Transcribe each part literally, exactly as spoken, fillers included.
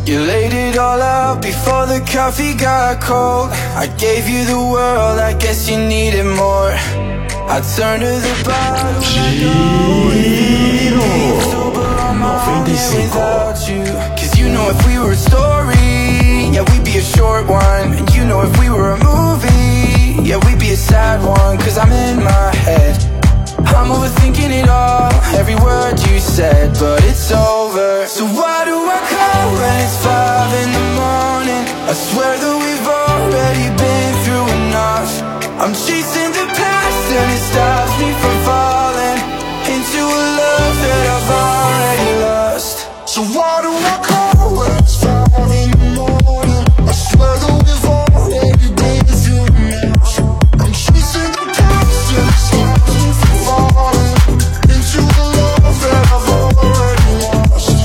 You laid it all out before the coffee got cold. I gave you the world, I guess you needed more. I turned to the bottom. Giro noventa e cinco. Cause you know if we were a story, yeah, we'd be a short one. And you know if we were a movie, yeah, we'd be a sad one. Cause I'm in my head, I'm overthinking it all, every word you said, but it's over. So why do I call when it's five in the morning? I swear that we've already been through enough. I'm chasing the past and it stops me from falling into a love that I've already lost. So why do I call when it's five in the morning? I swear that we've already been through enough. I'm chasing the past and it stops me from falling into a love that I've already lost.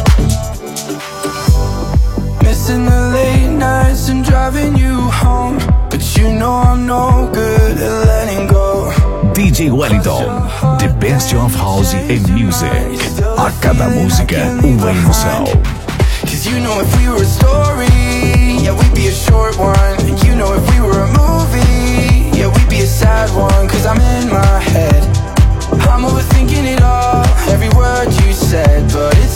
Missing the late nights and driving you home, but you know I'm no good at letting go. D J Wellington, the best of house and music. A cada música, uma emoção. Cause you know if we were a story, yeah, we'd be a short one. And you know if we were a movie, yeah, we'd be a sad one. Cause I'm in my head, I'm overthinking it all, every word you said, but it's